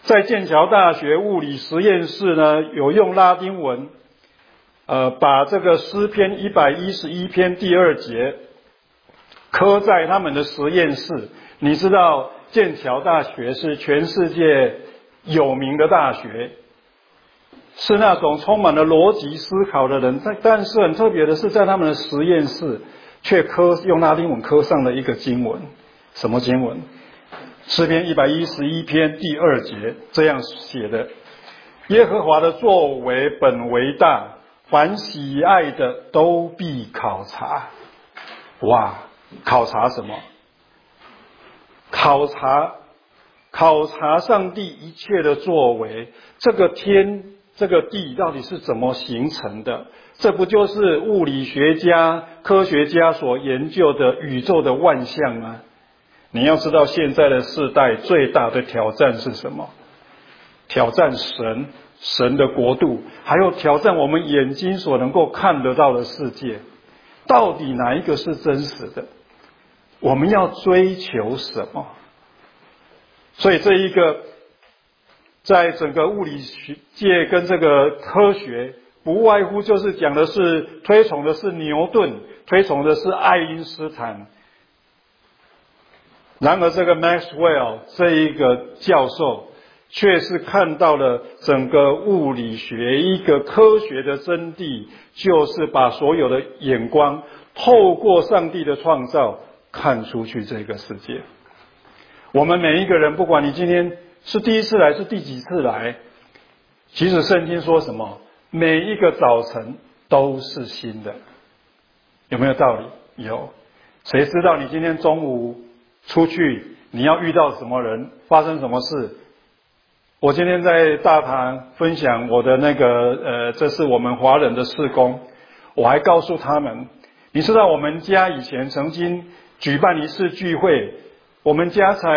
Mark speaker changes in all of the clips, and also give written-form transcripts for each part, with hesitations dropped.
Speaker 1: 在剑桥大学物理实验室呢，有用拉丁文，把这个诗篇111篇第2节刻在他们的实验室。你知道剑桥大学是全世界有名的大学，是那种充满了逻辑思考的人，但是很特别的是，在他们的实验室却用拉丁文刻上了一个经文。什么经文？诗篇111篇第2节这样写的：耶和华的作为本为大，凡喜爱的都必考察。哇，考察什么？考察上帝一切的作为，这个天这个地到底是怎么形成的？这不就是物理学家科学家所研究的宇宙的万象吗？你要知道现在的世代最大的挑战是什么？挑战神的国度，还有挑战我们眼睛所能够看得到的世界。到底哪一个是真实的？我们要追求什么？所以这一个在整个物理界跟这个科学，不外乎就是讲的是推崇的是牛顿，推崇的是爱因斯坦。然而这个 Maxwell 这一个教授却是看到了整个物理学一个科学的真谛，就是把所有的眼光透过上帝的创造看出去这个世界。我们每一个人，不管你今天是第一次来是第几次来，其实圣经说什么？每一个早晨都是新的。有没有道理？有。谁知道你今天中午出去你要遇到什么人，发生什么事？我今天在大堂分享我的这是我们华人的事工，我还告诉他们，你知道我们家以前曾经举办一次聚会，我们家才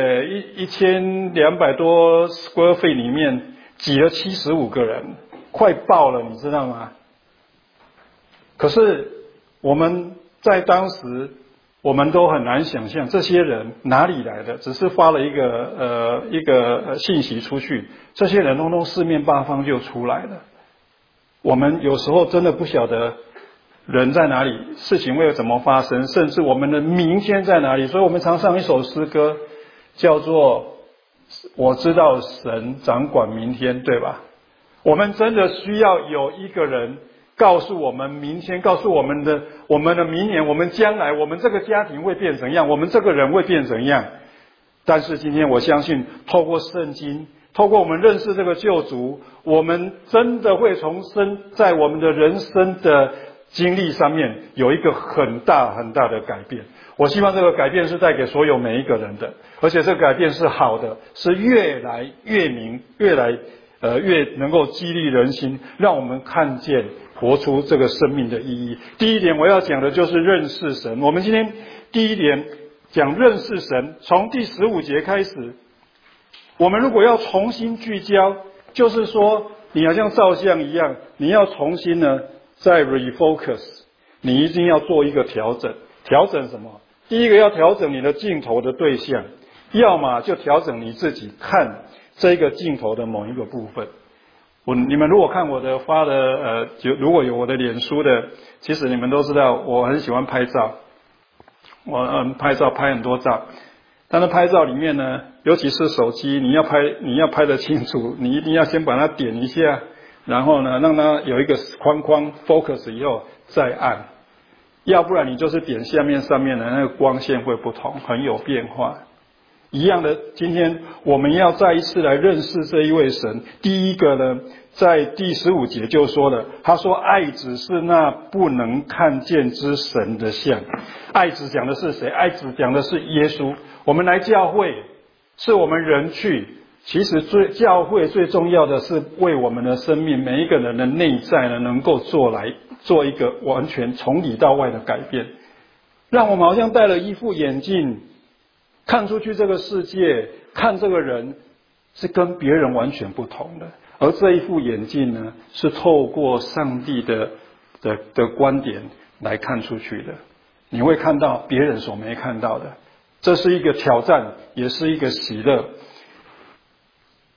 Speaker 1: 1200多 square feet 里面挤了75个人，快爆了，你知道吗？可是我们在当时我们都很难想象这些人哪里来的，只是发了一个信息出去，这些人通通四面八方就出来了。我们有时候真的不晓得人在哪里，事情会怎么发生，甚至我们的明天在哪里。所以我们常唱一首诗歌，叫做我知道神掌管明天，对吧？我们真的需要有一个人告诉我们明天，告诉我们的明年，我们将来，我们这个家庭会变怎样，我们这个人会变怎样。但是今天我相信，透过圣经，透过我们认识这个救主，我们真的会在我们的人生的经历上面有一个很大很大的改变。我希望这个改变是带给所有每一个人的，而且这个改变是好的，是越来越明，越能够激励人心，让我们看见活出这个生命的意义。第一点我要讲的就是认识神。我们今天第一点讲认识神，从第15节开始，我们如果要重新聚焦，就是说你好像照相一样，你要重新呢再 refocus， 你一定要做一个调整。调整什么？第一个要调整你的镜头的对象，要么就调整你自己看这个镜头的某一个部分。你们如果看我的发的如果有我的脸书的，其实你们都知道我很喜欢拍照，我拍照拍很多照。但是拍照里面呢，尤其是手机，你要拍得清楚，你一定要先把它点一下，然后呢让它有一个框框 focus 以后再按，要不然你就是点下面上面的那个光线会不同，很有变化。一样的，今天我们要再一次来认识这一位神。第一个呢，在第15节就说了，他说爱子是那不能看见之神的像。爱子讲的是谁？爱子讲的是耶稣。我们来教会是我们人去，其实教会最重要的是为我们的生命每一个人的内在呢能够做一个完全从里到外的改变，让我们好像戴了一副眼镜，看出去这个世界，看这个人是跟别人完全不同的。而这一副眼镜呢，是透过上帝的观点来看出去的。你会看到别人所没看到的，这是一个挑战，也是一个喜乐。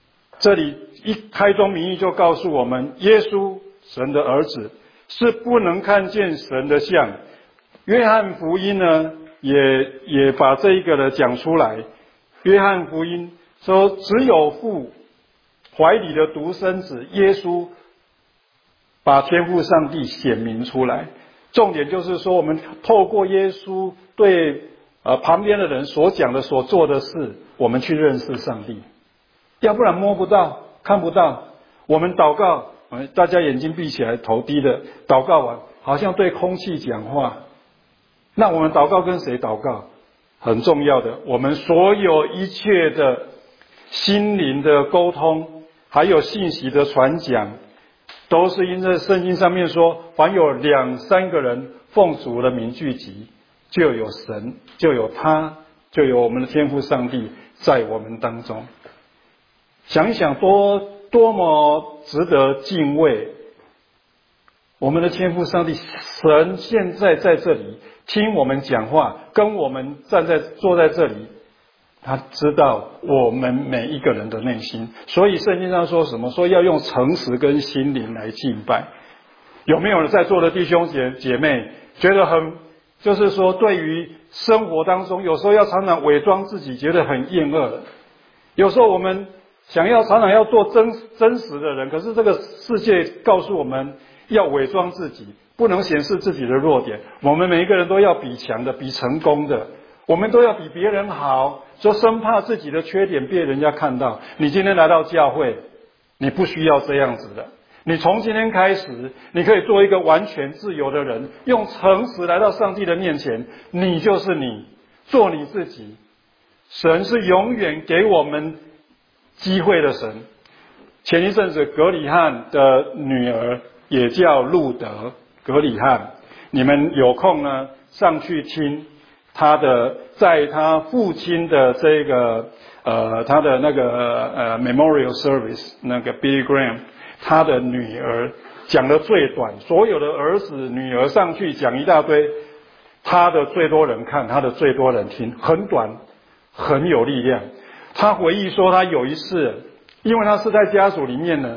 Speaker 1: 这里一开宗明义就告诉我们，耶稣神的儿子是不能看见神的像。约翰福音呢也把这一个的讲出来。约翰福音说，只有父怀里的独生子耶稣把天父上帝显明出来。重点就是说，我们透过耶稣对旁边的人所讲的所做的事，我们去认识上帝。要不然摸不到看不到。我们祷告，大家眼睛闭起来头低的祷告完，好像对空气讲话。那我们祷告跟谁祷告？很重要的，我们所有一切的心灵的沟通，还有信息的传讲，都是因为圣经上面说，凡有2、3个人奉主的名聚集，就有神，就有他，就有我们的天父上帝在我们当中。想一想多么值得敬畏，我们的天父上帝神现在在这里听我们讲话，跟我们坐在这里，他知道我们每一个人的内心。所以圣经上说什么？说要用诚实跟心灵来敬拜。有没有人在座的弟兄姐妹觉得就是说对于生活当中有时候要常常伪装自己，觉得很厌恶的？有时候我们常常要做真实的人，可是这个世界告诉我们要伪装自己，不能显示自己的弱点。我们每一个人都要比强的，比成功的，我们都要比别人好，就生怕自己的缺点被人家看到。你今天来到教会，你不需要这样子的。你从今天开始，你可以做一个完全自由的人，用诚实来到上帝的面前，你就是你，做你自己。神是永远给我们机会的神。前一阵子格里汉的女儿也叫路德格里汉，你们有空呢上去听他的，在他父亲的这个他的那个memorial service， 那个 Billy Graham 他的女儿讲的最短，所有的儿子女儿上去讲一大堆，他的最多人看，他的最多人听，很短很有力量。他回忆说，他有一次，因为他是在家族里面呢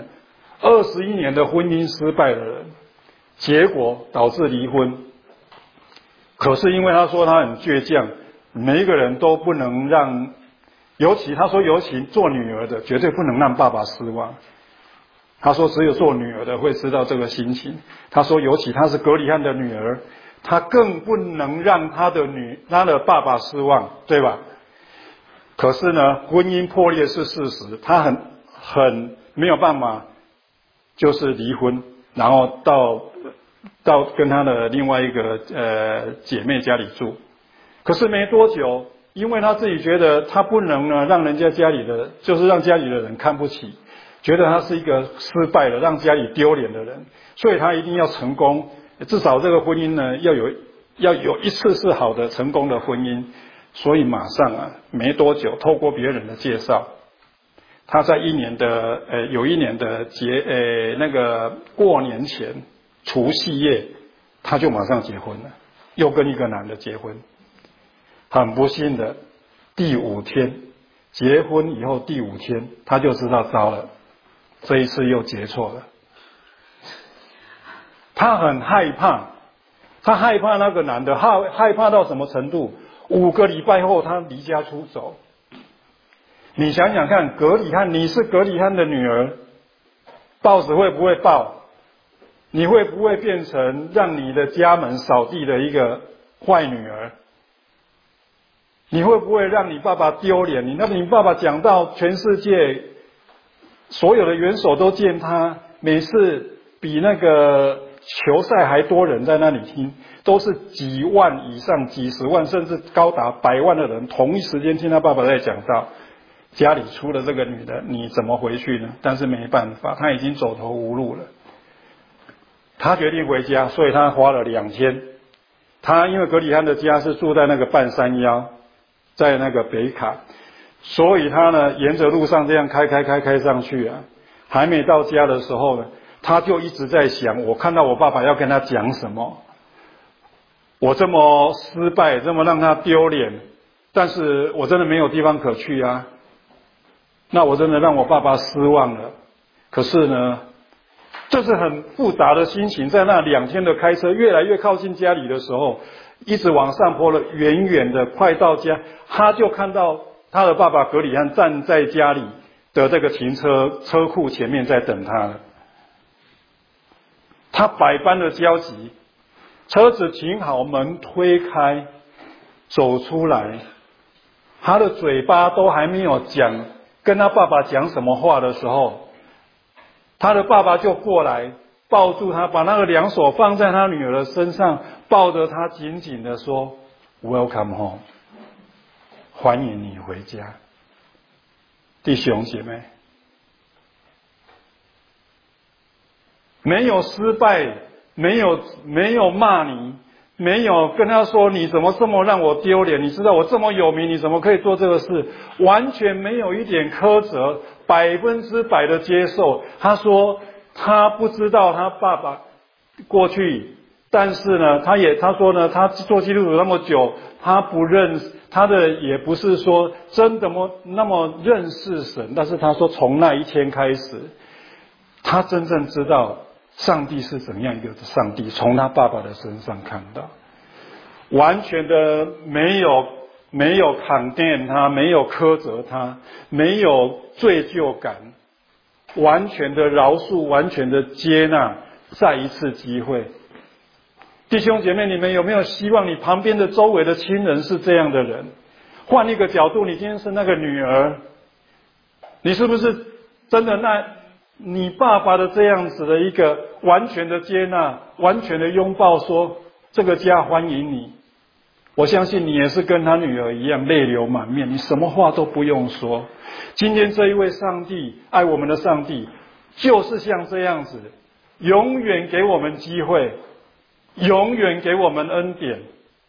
Speaker 1: 21年的婚姻失败的人，结果导致离婚。可是因为他说他很倔强，每一个人都不能让，尤其做女儿的绝对不能让爸爸失望。他说只有做女儿的会知道这个心情。他说尤其他是格里汉的女儿，他更不能让他的爸爸失望，对吧？可是呢，婚姻破裂是事实，他很没有办法，就是离婚，然后到跟他的另外一个姐妹家里住。可是没多久，因为他自己觉得他不能呢让人家家里的，就是让家里的人看不起，觉得他是一个失败的让家里丢脸的人，所以他一定要成功，至少这个婚姻呢要有一次是好的成功的婚姻。所以马上没多久，透过别人的介绍，他在有一年的那个过年前除夕夜，他就马上结婚了，又跟一个男的结婚。很不幸的，第5天结婚以后第5天，他就知道糟了，这一次又结错了。他很害怕，他害怕那个男的，害怕到什么程度？5个礼拜后，他离家出走。你想想看，格里汉，你是格里汉的女儿，报纸会不会报？你会不会变成让你的家门扫地的一个坏女儿？你会不会让你爸爸丢脸？你爸爸讲到全世界所有的元首都见他，每次比那个球赛还多人在那里听，都是几万以上、几十万，甚至高达100万的人同一时间听他爸爸在讲到家里出了这个女的，你怎么回去呢？但是没办法，他已经走投无路了。他决定回家，所以他花了2天。他因为格里汉的家是住在那个半山腰，在那个北卡，所以他呢沿着路上这样开上去啊，还没到家的时候呢，他就一直在想，我看到我爸爸要跟他讲什么，我这么失败，这么让他丢脸，但是我真的没有地方可去啊。 那我真的让我爸爸失望了。可是呢，就是很复杂的心情，在那2天的开车越来越靠近家里的时候，一直往上坡了，远远的快到家，他就看到他的爸爸格里汉站在家里的这个停车库前面在等他了。他百般的焦急，车子停好，门推开，走出来，他的嘴巴都还没有跟他爸爸讲什么话的时候，他的爸爸就过来抱住他，把那个2手放在他女儿的身上，抱着他紧紧的说 Welcome home， 欢迎你回家。弟兄姐妹，没有失败，没有骂你，没有跟他说你怎么这么让我丢脸，你知道我这么有名，你怎么可以做这个事，完全没有一点苛责，100%的接受。他说他不知道他爸爸过去，但是呢他说呢，他做基督徒那么久，他不认识他的，也不是说真的那么认识神，但是他说从那一天开始，他真正知道上帝是怎样一个上帝，从他爸爸的身上看到，完全的没有condemn他，没有苛责他，没有罪疚感，完全的饶恕，完全的接纳，再一次机会。弟兄姐妹，你们有没有希望你旁边的周围的亲人是这样的人？换一个角度，你今天是那个女儿，你是不是真的你爸爸的这样子的一个完全的接纳，完全的拥抱，说这个家欢迎你？我相信你也是跟他女儿一样泪流满面，你什么话都不用说。今天这一位上帝，爱我们的上帝，就是像这样子，永远给我们机会，永远给我们恩典。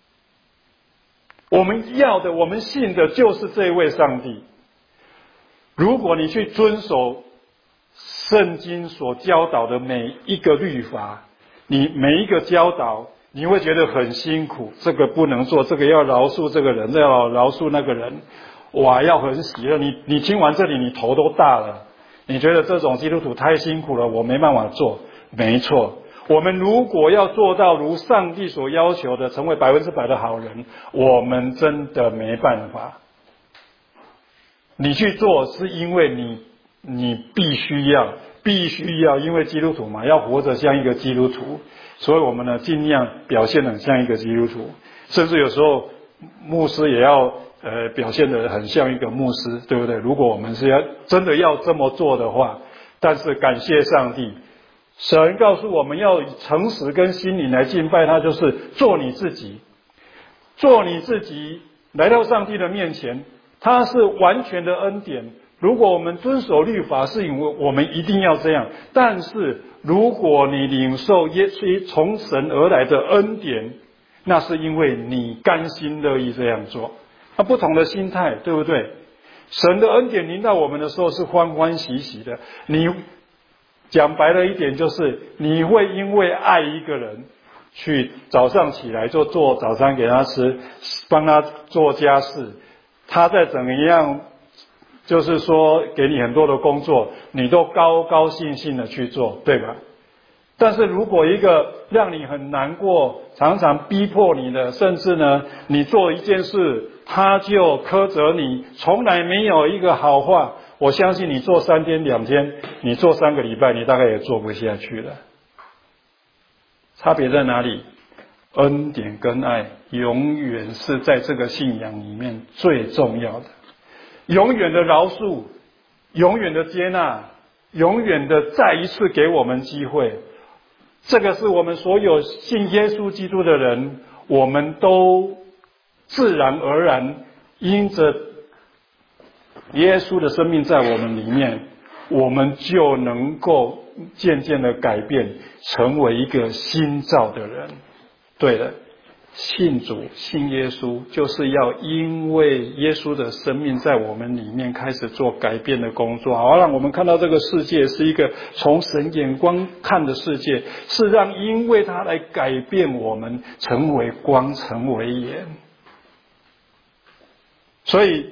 Speaker 1: 我们要的，我们信的就是这位上帝。如果你去遵守圣经所教导的每一个律法，你每一个教导，你会觉得很辛苦，这个不能做，这个要饶恕这个人，要饶恕那个人，哇，要很喜乐。你听完这里，你头都大了，你觉得这种基督徒太辛苦了，我没办法做。没错，我们如果要做到如上帝所要求的，成为100%的好人，我们真的没办法。你去做是因为你必须要，因为基督徒嘛，要活着像一个基督徒，所以我们呢尽量表现得很像一个基督徒，甚至有时候牧师也要表现得很像一个牧师，对不对？如果我们是真的要这么做的话，但是感谢上帝，神告诉我们要以诚实跟心灵来敬拜他，就是做你自己来到上帝的面前，他是完全的恩典。如果我们遵守律法，是因为我们一定要这样，但是如果你领受耶稣从神而来的恩典，那是因为你甘心乐意这样做。那不同的心态，对不对？神的恩典临到我们的时候是欢欢喜喜的，你讲白了一点，就是你会因为爱一个人，去早上起来就做早餐给他吃，帮他做家事，他再怎么样，就是说给你很多的工作，你都高高兴兴的去做，对吧？但是如果一个让你很难过，常常逼迫你的，甚至呢你做一件事他就苛责你，从来没有一个好话，我相信你做3天2天，你做3个礼拜，你大概也做不下去了。差别在哪里？恩典跟爱永远是在这个信仰里面最重要的，永远的饶恕，永远的接纳，永远的再一次给我们机会。这个是我们所有信耶稣基督的人，我们都自然而然因着耶稣的生命在我们里面，我们就能够渐渐的改变，成为一个新造的人。对了，信主信耶稣，就是要因为耶稣的生命在我们里面开始做改变的工作，好让我们看到这个世界是一个从神眼光看的世界，是让因为他来改变我们，成为光，成为盐。所以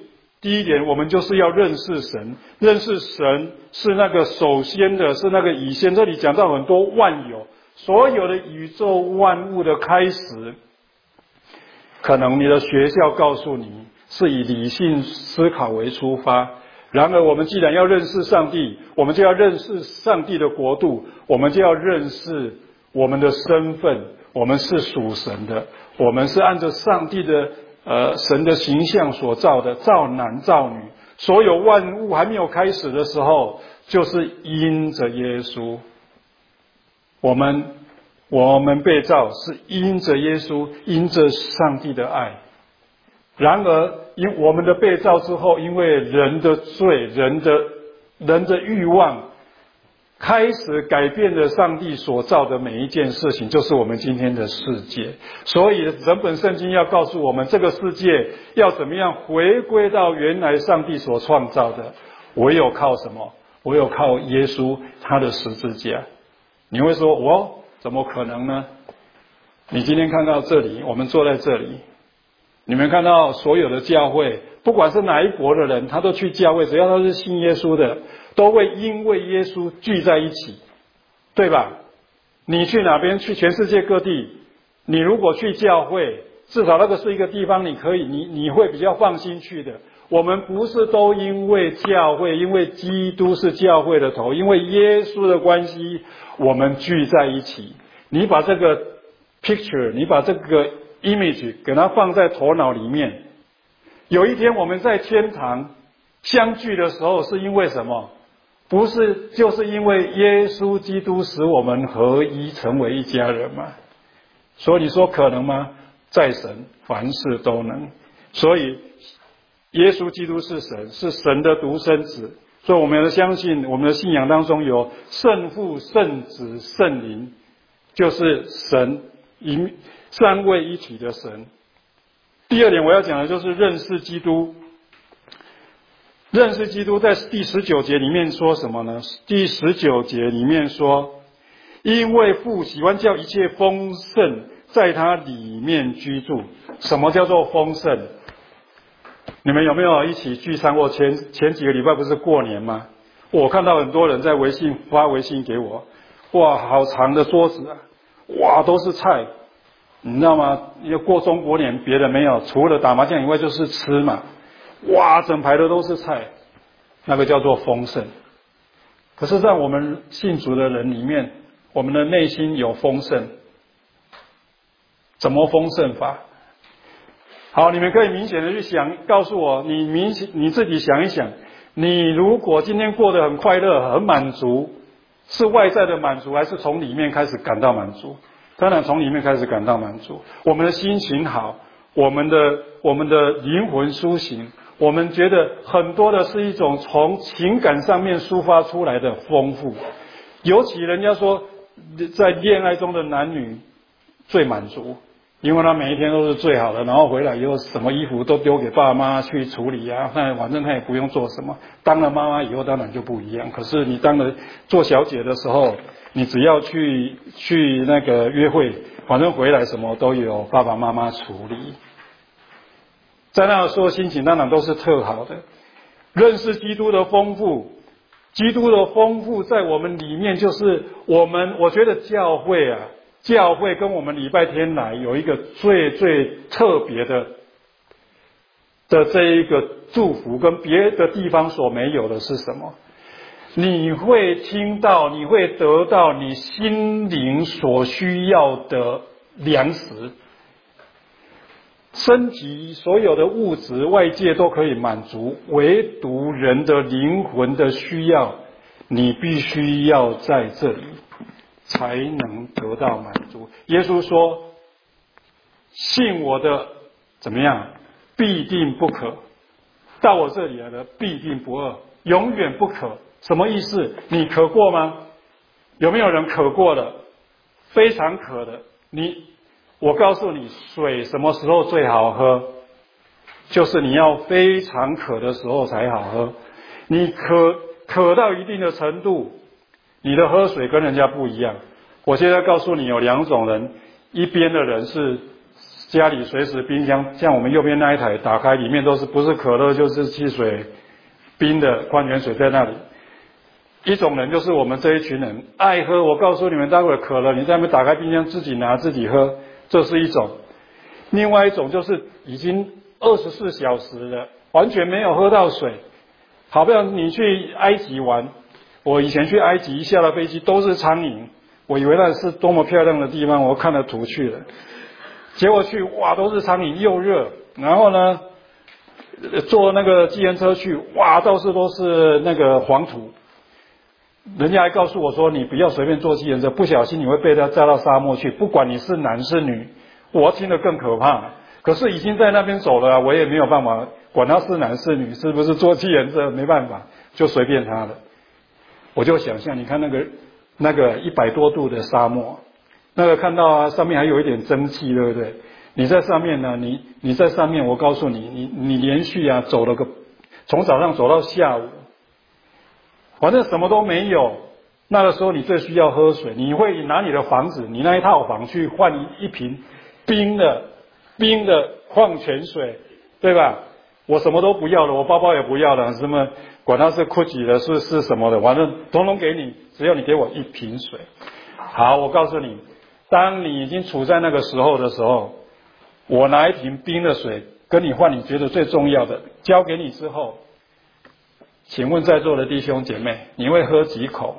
Speaker 1: 第一点，我们就是要认识神，认识神是那个首先的，是那个以先。这里讲到很多万有，所有的宇宙万物的开始，可能你的学校告诉你是以理性思考为出发。然而我们既然要认识上帝，我们就要认识上帝的国度，我们就要认识我们的身份，我们是属神的，我们是按照上帝的神的形象所造的，造男造女，所有万物还没有开始的时候，就是因着耶稣，我们被造是因着耶稣，因着上帝的爱。然而因我们的被造之后，因为人的罪，人的欲望开始改变了上帝所造的每一件事情，就是我们今天的世界。所以整本圣经要告诉我们，这个世界要怎么样回归到原来上帝所创造的，唯有靠什么？唯有靠耶稣他的十字架。你会说怎么可能呢？你今天看到这里，我们坐在这里，你们看到所有的教会，不管是哪一国的人，他都去教会，只要他是信耶稣的，都会因为耶稣聚在一起，对吧？你去哪边，去全世界各地，你如果去教会，至少那个是一个地方你会比较放心去的。我们不是都因为教会，因为基督是教会的头，因为耶稣的关系，我们聚在一起。你把这个 picture， 你把这个image 给它放在头脑里面。有一天我们在天堂相聚的时候，是因为什么？不是就是因为耶稣基督使我们合一成为一家人吗？所以你说可能吗？在神凡事都能。所以耶稣基督是神，是神的独生子。所以我们要相信，我们的信仰当中有圣父、圣子、圣灵，就是神三位一体的神。第二点我要讲的就是认识基督。认识基督在第19节里面说什么呢？第19节里面说，因为父喜欢叫一切丰盛在他里面居住。什么叫做丰盛？你们有没有一起聚餐过？前几个礼拜不是过年吗？我看到很多人在发微信给我，哇，好长的桌子啊，哇，都是菜，你知道吗？要过中国年，别的没有，除了打麻将以外就是吃嘛，哇，整排的都是菜，那个叫做丰盛。可是在我们信主的人里面，我们的内心有丰盛，怎么丰盛法？好，你们可以明显的去想，告诉我，你自己想一想，你如果今天过得很快乐、很满足，是外在的满足，还是从里面开始感到满足？当然从里面开始感到满足。我们的心情好，我们的灵魂苏醒，我们觉得很多的是一种从情感上面抒发出来的丰富。尤其人家说，在恋爱中的男女最满足，因为他每一天都是最好的，然后回来以后什么衣服都丢给爸妈去处理啊，反正他也不用做什么。当了妈妈以后当然就不一样，可是你当了做小姐的时候，你只要去那个约会，反正回来什么都有爸爸妈妈处理。在那个时候心情当然都是特好的。认识基督的丰富，基督的丰富在我们里面，就是我觉得教会跟我们礼拜天来有一个最最特别的这一个祝福，跟别的地方所没有的是什么？你会听到，你会得到你心灵所需要的粮食，升级所有的物质外界都可以满足，唯独人的灵魂的需要，你必须要在这里才能得到满足。耶稣说，信我的怎么样？必定不渴，到我这里来的必定不饿，永远不渴。什么意思？你渴过吗？有没有人渴过的？非常渴的。我告诉你，水什么时候最好喝？就是你要非常渴的时候才好喝。你渴到一定的程度，你的喝水跟人家不一样。我现在告诉你，有两种人，一边的人是家里随时冰箱，像我们右边那一台打开，里面都是不是可乐就是汽水，冰的矿泉水在那里。一种人就是我们这一群人爱喝，我告诉你们，待会儿渴了，你在那边打开冰箱自己拿自己喝，这是一种。另外一种就是已经24小时了，完全没有喝到水。好比你去埃及玩，我以前去埃及下了飞机都是苍蝇，我以为那是多么漂亮的地方，我看了图去了。结果去哇都是苍蝇又热，然后呢坐那个计程车去，哇到处都是那个黄土。人家还告诉我说，你不要随便坐计程车，不小心你会被他载到沙漠去，不管你是男是女。我听得更可怕，可是已经在那边走了啊，我也没有办法管他是男是女，是不是坐计程车，没办法，就随便他了。我就想象，你看那个100多度的沙漠，那个看到啊，上面还有一点蒸汽，对不对？你在上面呢，你在上面，我告诉你，你连续啊走了从早上走到下午，反正什么都没有。那个时候你最需要喝水，你会拿你的房子，你那一套房去换一瓶冰的矿泉水，对吧？我什么都不要了，我包包也不要了，什么管它是 Gucci 的是什么的，反正统统给你，只要你给我一瓶水。好，我告诉你，当你已经处在那个时候的时候，我拿一瓶冰的水跟你换你觉得最重要的，交给你之后，请问在座的弟兄姐妹，你会喝几口？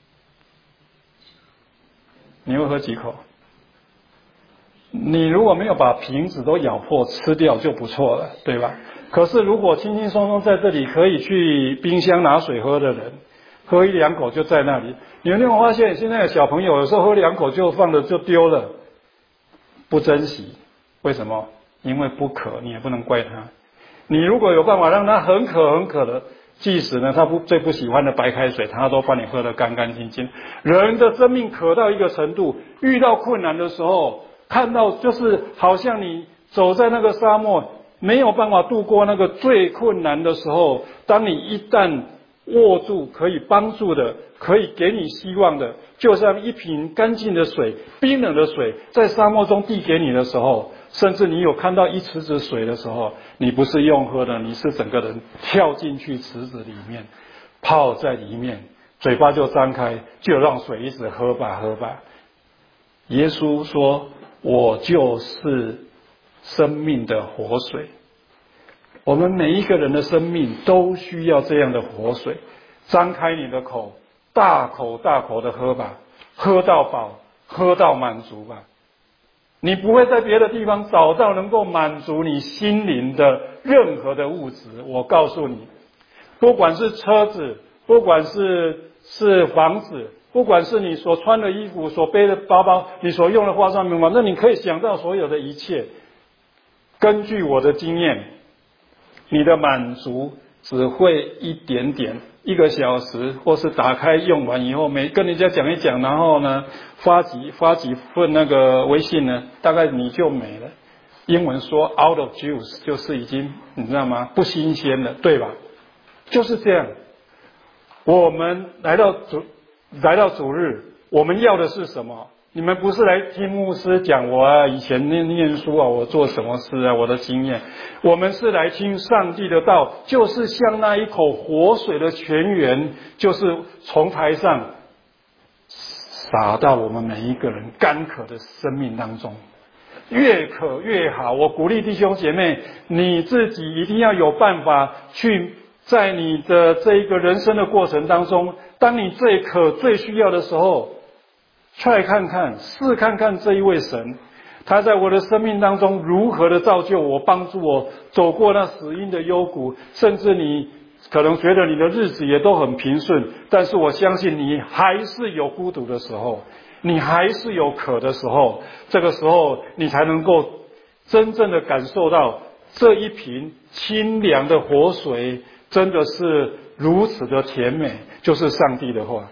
Speaker 1: 你会喝几口？你如果没有把瓶子都咬破吃掉就不错了，对吧？可是如果轻轻松松在这里可以去冰箱拿水喝的人，喝1、2口就在那里。你们有没有发现，现在的小朋友有时候喝2口就放了就丢了，不珍惜。为什么？因为不渴，你也不能怪他。你如果有办法让他很渴的，即使呢他最不喜欢的白开水，他都帮你喝得干干净净。人的生命渴到一个程度，遇到困难的时候，看到就是好像你走在那个沙漠，没有办法度过那个最困难的时候，当你一旦握住可以帮助的，可以给你希望的，就像一瓶干净的水，冰冷的水在沙漠中递给你的时候，甚至你有看到一池子水的时候，你不是用喝的，你是整个人跳进去池子里面，泡在里面，嘴巴就张开，就让水一直喝吧喝吧。耶稣说，我就是生命的活水。我们每一个人的生命都需要这样的活水。张开你的口，大口大口的喝吧，喝到饱，喝到满足吧。你不会在别的地方找到能够满足你心灵的任何的物质。我告诉你，不管是车子，不管是房子，不管是你所穿的衣服，所背的包包，你所用的化妆品，反正你可以想到所有的一切，根据我的经验，你的满足只会一点点，1个小时，或是打开用完以后，跟人家讲一讲，然后呢发几份那个微信呢，大概你就没了。英文说 out of juice， 就是已经你知道吗？不新鲜了，对吧？就是这样。我们来到主日，我们要的是什么？你们不是来听牧师讲我以前念书啊，我做什么事啊，我的经验。我们是来听上帝的道，就是像那一口活水的泉源，就是从台上洒到我们每一个人干渴的生命当中，越渴越好。我鼓励弟兄姐妹，你自己一定要有办法去在你的这一个人生的过程当中，当你最渴最需要的时候，try看看，试看看这一位神，他在我的生命当中如何的造就我，帮助我走过那死荫的幽谷。甚至你可能觉得你的日子也都很平顺，但是我相信你还是有孤独的时候，你还是有渴的时候，这个时候你才能够真正的感受到这一瓶清凉的活水真的是如此的甜美，就是上帝的话。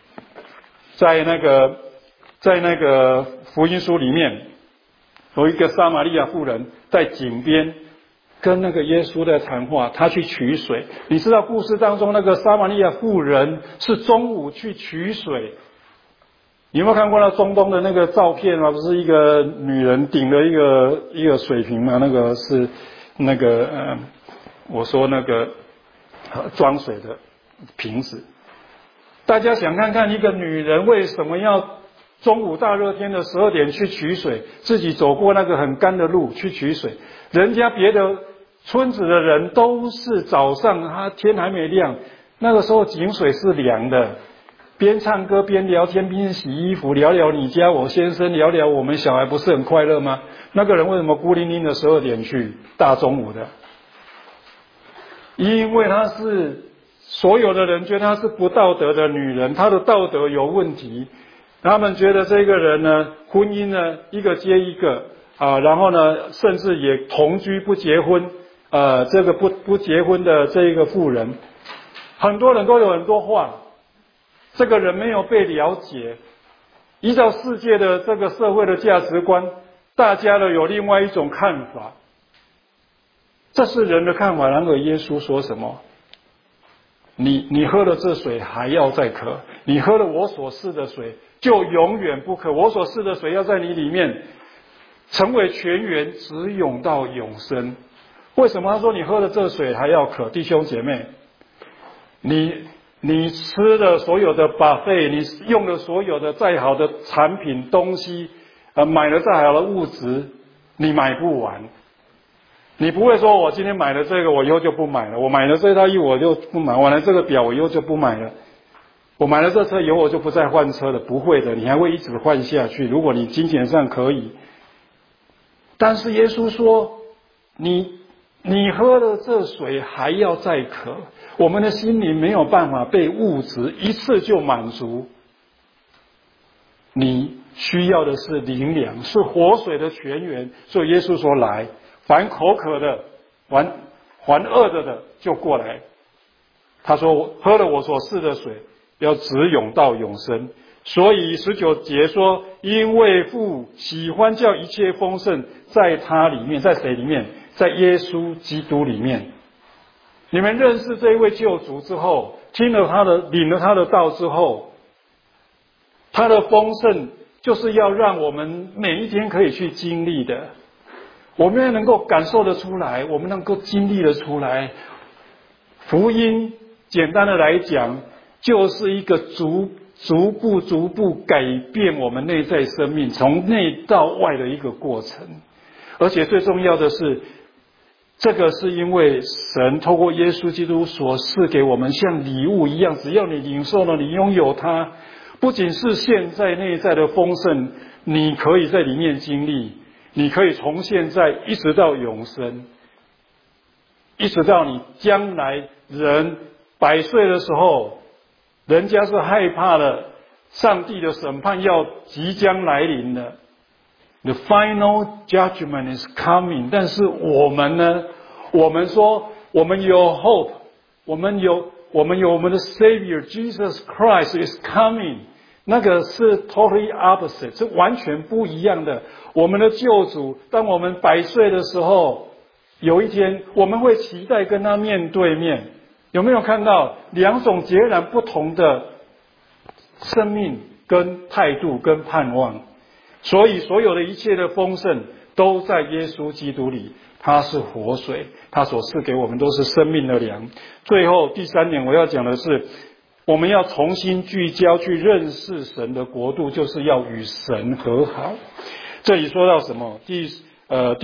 Speaker 1: 在那个福音书里面，有一个撒玛利亚妇人在井边跟那个耶稣在谈话，他去取水。你知道故事当中那个撒玛利亚妇人是中午去取水， 你有没有看过那中东的那个照片啊？不是一个女人顶了一个水瓶嘛？那个是那个我说那个装水的瓶子。大家想看看一个女人为什么要中午大热天的12点去取水，自己走过那个很干的路去取水？人家别的村子的人都是早上天还没亮，那个时候井水是凉的，边唱歌边聊天边洗衣服，聊聊你家我先生，聊聊我们小孩，不是很快乐吗？那个人为什么孤零零的12点去大中午的？因为她是所有的人觉得她是不道德的女人，她的道德有问题。他们觉得这个人呢，婚姻呢一个接一个然后呢，甚至也同居不结婚，这个不结婚的这个妇人，很多人都有很多话。这个人没有被了解，依照世界的这个社会的价值观，大家呢有另外一种看法。这是人的看法。然而耶稣说什么？你喝了这水还要再渴，你喝了我所赐的水就永远不渴。我所赐的水要在你里面成为泉源，直涌到永生。为什么他说你喝了这水还要渴？弟兄姐妹，你吃了所有的 buffet， 你用了所有的再好的产品东西，买了再好的物质，你买不完。你不会说我今天买了这个，我以后就不买了；我买了这套衣服我就不买，我买了这个表我以后就不买了；我买了这车以后我就不再换车了。不会的，你还会一直换下去。如果你金钱上可以，但是耶稣说，你喝了这水还要再渴。我们的心灵没有办法被物质一次就满足，你需要的是灵粮，是活水的泉源。所以耶稣说，来，凡口渴的，还饿着的就过来。他说喝了我所赐的水，要直涌到永生。所以19节说，因为父喜欢叫一切丰盛在他里面。在谁里面？在耶稣基督里面。你们认识这一位救主之后，领了他的道之后，他的丰盛就是要让我们每一天可以去经历的。我们要能够感受得出来，我们能够经历得出来。福音简单的来讲，就是一个逐步改变我们内在生命，从内到外的一个过程。而且最重要的是，这个是因为神透过耶稣基督所赐给我们，像礼物一样，只要你领受了，你拥有它，不仅是现在内在的丰盛，你可以在里面经历，你可以从现在一直到永生，一直到你将来人100岁的时候，人家是害怕了上帝的审判要即将来临的。The final judgment is coming。 但是我们呢？我们说我们有 hope， 我们有我们的 Savior Jesus Christ is coming。 那个是 totally opposite， 是完全不一样的。我们的救主，当我们100岁的时候，有一天我们会期待跟他面对面。有没有看到2种截然不同的生命跟态度跟盼望？所以所有的一切的丰盛都在耶稣基督里，他是活水，他所赐给我们都是生命的粮。最后第3点我要讲的是，我们要重新聚焦去认识神的国度，就是要与神和好。这里说到什么？第20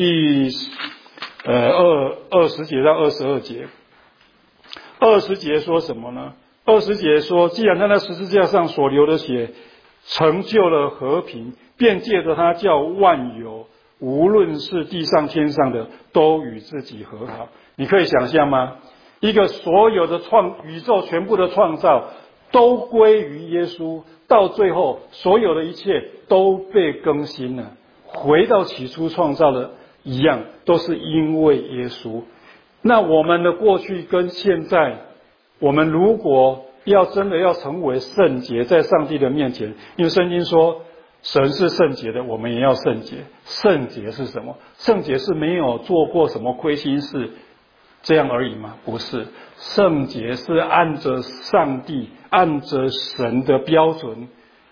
Speaker 1: 节到22节。20节说什么呢？20节说，既然他在十字架上所流的血成就了和平，便借着他叫万有，无论是地上天上的，都与自己和好。你可以想象吗？一个所有的宇宙全部的创造都归于耶稣，到最后所有的一切都被更新了，回到起初创造的一样，都是因为耶稣。那我们的过去跟现在，我们如果真的要成为圣洁，在上帝的面前，因为圣经说神是圣洁的，我们也要圣洁。圣洁是什么？圣洁是没有做过什么亏心事这样而已吗？不是，圣洁是按着上帝按着神的标准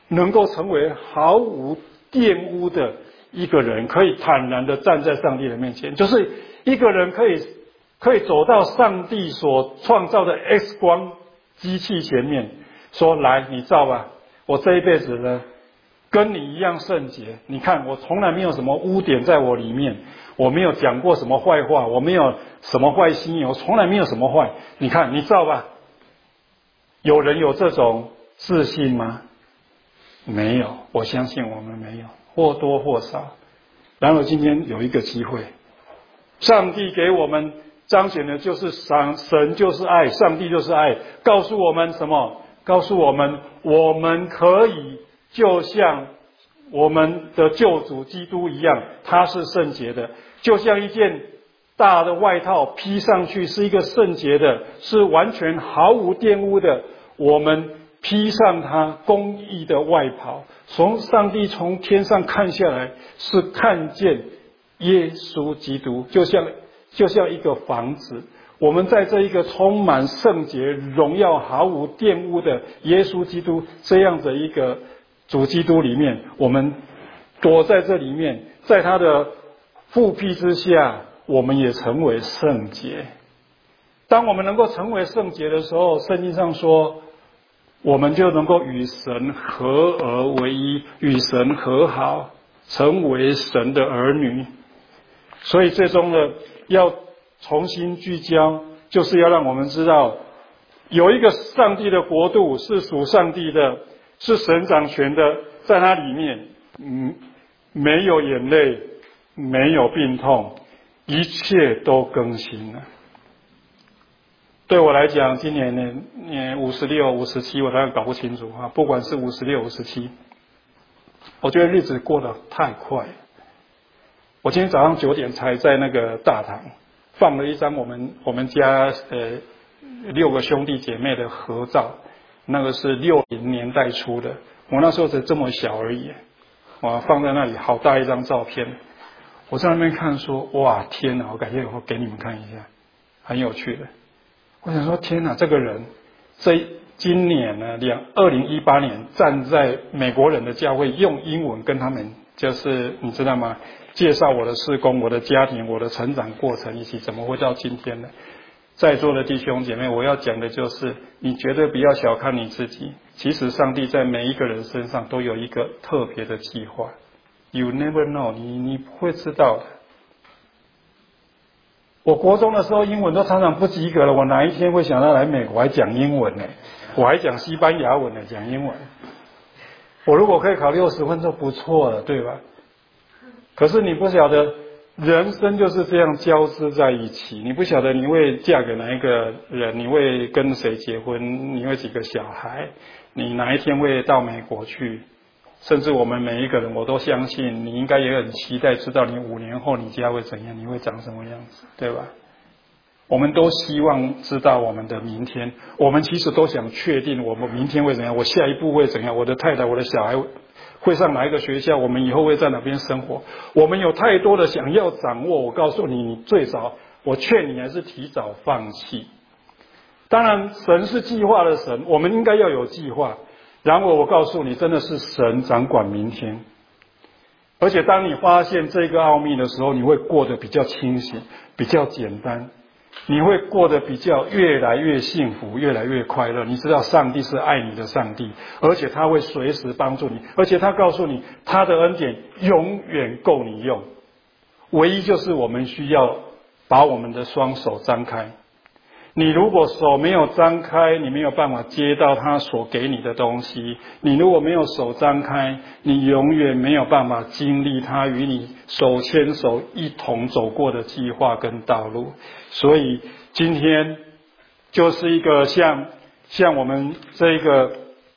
Speaker 1: 能够成为毫无玷污的一个人，可以坦然的站在上帝的面前，就是一个人可以走到上帝所创造的 X 光机器前面，说：“来，你照吧，我这一辈子呢，跟你一样圣洁。你看，我从来没有什么污点在我里面，我没有讲过什么坏话，我没有什么坏心眼，我从来没有什么坏。你看，你照吧。”有人有这种自信吗？没有，我相信我们没有，或多或少。然而今天有一个机会，上帝给我们彰显的就是神就是爱，上帝就是爱，告诉我们什么？告诉我们，我们可以就像我们的救主基督一样，他是圣洁的，就像一件大的外套披上去是一个圣洁的，是完全毫无玷污的。我们披上他公义的外袍，上帝从天上看下来，是看见耶稣基督，就像一个房子。我们在这一个充满圣洁、荣耀、毫无玷污的耶稣基督这样的一个主基督里面，我们躲在这里面，在他的复辟之下，我们也成为圣洁。当我们能够成为圣洁的时候，圣经上说，我们就能够与神合而为一，与神和好，成为神的儿女。所以最终的要重新聚焦，就是要让我们知道，有一个上帝的国度是属上帝的，是神掌权的，在它里面，没有眼泪，没有病痛，一切都更新了。对我来讲，今年呢，56、57，我当然搞不清楚啊。不管是56、57，我觉得日子过得太快。我今天早上9点才在那个大堂放了一张我们家6个兄弟姐妹的合照，那个是60年代初的，我那时候才这么小而已，我放在那里，好大一张照片。我在那边看说，哇，天哪！我改天以后给你们看一下，很有趣的。我想说，天哪，这个人，今年呢，2018年站在美国人的教会，用英文跟他们，就是你知道吗？介绍我的事工、我的家庭、我的成长过程，以及怎么会到今天呢？在座的弟兄姐妹，我要讲的就是，你绝对不要小看你自己。其实上帝在每一个人身上都有一个特别的计划。You never know， 你不会知道的。我国中的时候英文都常常不及格了，我哪一天会想到来美国还讲英文呢？我还讲西班牙文呢，讲英文。我如果可以考60分就不错了，对吧？可是你不晓得，人生就是这样交织在一起。你不晓得你会嫁给哪一个人，你会跟谁结婚，你会几个小孩，你哪一天会到美国去。甚至我们每一个人，我都相信你应该也很期待知道你5年后你家会怎样，你会长什么样子，对吧？我们都希望知道我们的明天，我们其实都想确定我们明天会怎样，我下一步会怎样，我的太太、我的小孩会上哪一个学校，我们以后会在哪边生活，我们有太多的想要掌握。我告诉你，你最早，我劝你还是提早放弃。当然，神是计划的神，我们应该要有计划。然而我告诉你，真的是神掌管明天。而且当你发现这个奥秘的时候，你会过得比较清醒，比较简单，你会过得比较越来越幸福，越来越快乐。你知道上帝是爱你的上帝，而且他会随时帮助你，而且他告诉你，他的恩典永远够你用。唯一就是我们需要把我们的双手张开。你如果手没有张开，你没有办法接到他所给你的东西。你如果没有手张开，你永远没有办法经历他与你手牵手一同走过的计划跟道路。所以今天就是一个像我们这个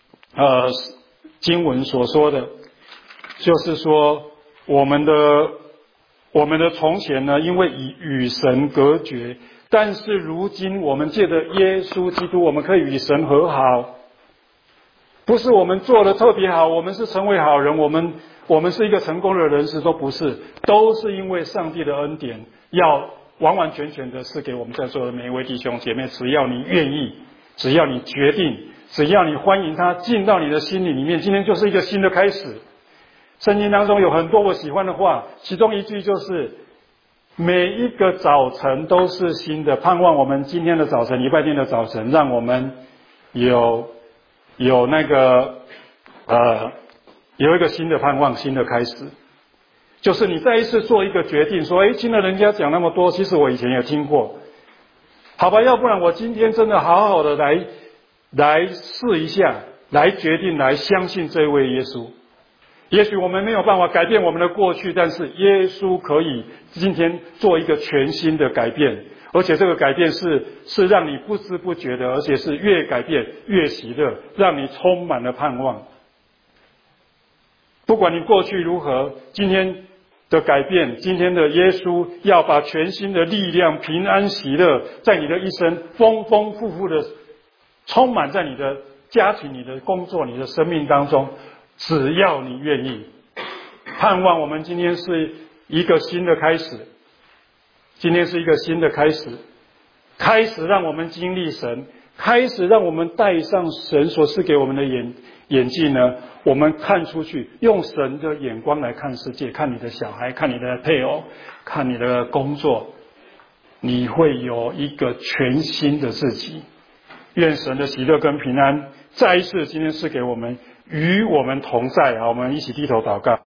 Speaker 1: 经文所说的，就是说我们的从前呢，因为与神隔绝，但是如今我们借着耶稣基督，我们可以与神和好。不是我们做的特别好，我们是成为好人，我们是一个成功的人士，都不是，都是因为上帝的恩典，要完完全全的是给我们在座的每一位弟兄姐妹。只要你愿意，只要你决定， 只要你欢迎他进到你的心里面，今天就是一个新的开始。圣经当中有很多我喜欢的话，其中一句就是每一个早晨都是新的，盼望我们今天的早晨，礼拜天的早晨，让我们有那个有一个新的盼望，新的开始。就是你再一次做一个决定，说听了人家讲那么多，其实我以前也听过，好吧，要不然我今天真的好好的来试一下，来决定，来相信这位耶稣。也许我们没有办法改变我们的过去，但是耶稣可以今天做一个全新的改变，而且这个改变是让你不知不觉的，而且是越改变越喜乐，让你充满了盼望。不管你过去如何，今天的改变，今天的耶稣要把全新的力量、平安、喜乐，在你的一生丰丰富富的充满在你的家庭、你的工作、你的生命当中。只要你愿意，盼望我们今天是一个新的开始，今天是一个新的开始，开始让我们经历神，开始让我们戴上神所赐给我们的眼镜呢，我们看出去，用神的眼光来看世界，看你的小孩，看你的配偶，看你的工作，你会有一个全新的自己。愿神的喜乐跟平安再一次今天赐给我们，与我们同在。好，我们一起低头祷告。